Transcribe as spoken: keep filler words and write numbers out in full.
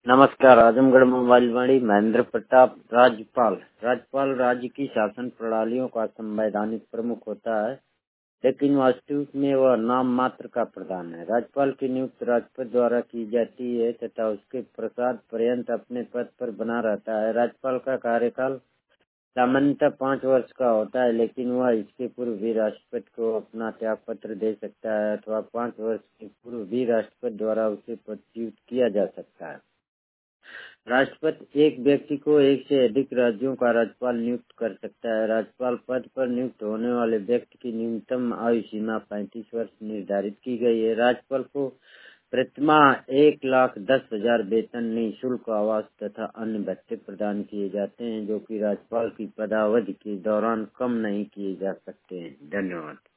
नमस्कार। आजमगढ़ मोबाइल वाणी महेंद्र प्रताप। राज्यपाल राज्यपाल राज्य की शासन प्रणालियों का संवैधानिक प्रमुख होता है, लेकिन वास्तविक में वह नाम मात्र का प्रधान है। राज्यपाल की नियुक्ति राष्ट्रपति द्वारा की जाती है तथा उसके प्रसाद पर्यंत अपने पद पर बना रहता है। राज्यपाल का कार्यकाल सामान्यतः पाँच वर्ष का होता है, लेकिन वह इसके पूर्व भी राष्ट्रपति को अपना त्याग पत्र दे सकता है अथवा पाँच वर्ष के पूर्व भी राष्ट्रपति द्वारा उसे पदच्युत किया जा सकता है। राष्ट्रपति एक व्यक्ति को एक से अधिक राज्यों का राज्यपाल नियुक्त कर सकता है। राज्यपाल पद पर नियुक्त होने वाले व्यक्ति की न्यूनतम आयु सीमा पैंतीस वर्ष निर्धारित की गई है। राज्यपाल को प्रतिमाह एक लाख दस हजार वेतन, निःशुल्क आवास तथा अन्य भत्ते प्रदान किए जाते हैं, जो कि राज्यपाल की पदावधि के दौरान कम नहीं किए जा सकते हैं। धन्यवाद।